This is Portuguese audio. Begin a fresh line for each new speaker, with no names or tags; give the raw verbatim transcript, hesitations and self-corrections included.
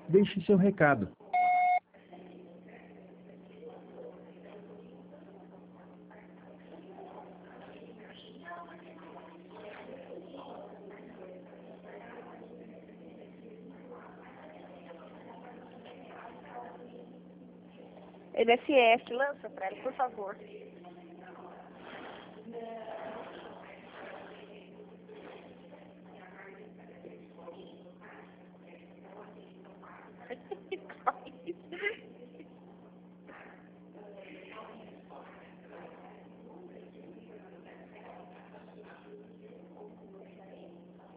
Deixe seu recado.
N S S, lança para ela, por favor.